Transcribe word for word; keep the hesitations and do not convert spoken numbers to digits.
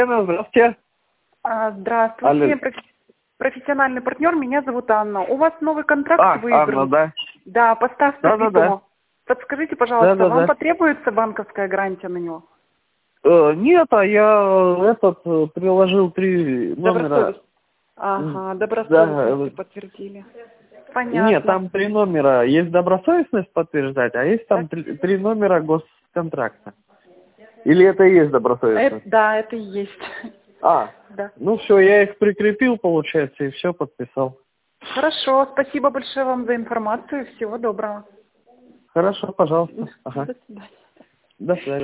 Здравствуйте. А, Здравствуйте, Алло. профи- профессиональный партнер, меня зовут Анна. У вас новый контракт А, выигран. Анна, да. Да, поставь Да-да-да. питомо. Подскажите, пожалуйста, Да-да-да. вам потребуется банковская гарантия на него? Э, нет, а я э, этот э, приложил три номера. Добросовесть. Ага, М, добросовестности Да. подтвердили. э, Понятно. Нет, там три номера. Есть добросовестность подтверждать, а есть там Так. три, три номера госконтракта. Или это и есть Это- добросовестность? да, это и есть. А, Да. ну все, я их прикрепил, получается, и все подписал. Хорошо, спасибо большое вам за информацию. Всего доброго. Хорошо, пожалуйста. Ага. До свидания. До свидания.